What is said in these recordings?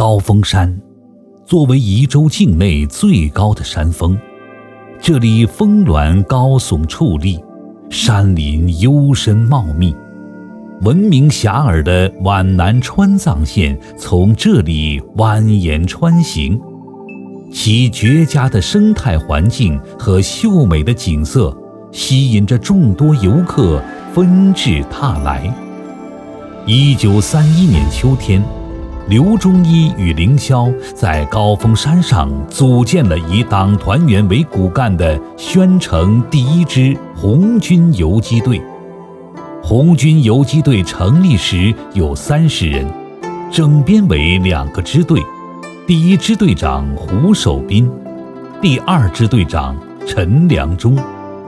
高峰山作为宜州境内最高的山峰，这里峰峦高耸矗立，山林幽深茂密，闻名遐迩的皖南川藏线从这里蜿蜒穿行，其绝佳的生态环境和秀美的景色吸引着众多游客纷至沓来。1931年秋天，刘忠一与凌霄在高峰山上组建了以党团员为骨干的宣城第一支红军游击队。红军游击队成立时有30人，整编为2个支队，第一支队长胡守斌，第2支队长陈良忠。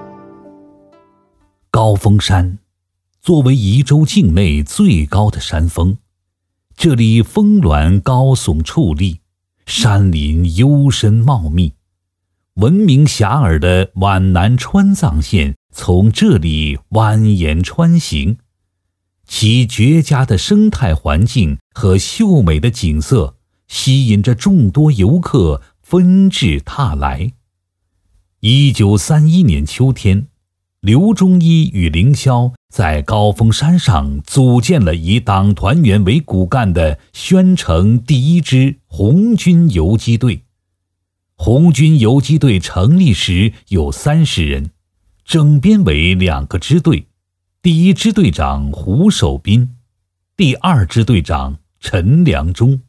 高峰山作为宜州境内最高的山峰，这里峰峦高耸矗立，山林幽深茂密，闻名遐迩的皖南川藏线从这里蜿蜒穿行，其绝佳的生态环境和秀美的景色吸引着众多游客纷至沓来。1931年秋天，刘忠一与凌霄在高峰山上组建了以党团员为骨干的宣城第一支红军游击队。红军游击队成立时有30人，整编为2个支队，第一支队长胡守斌，第2支队长陈良忠。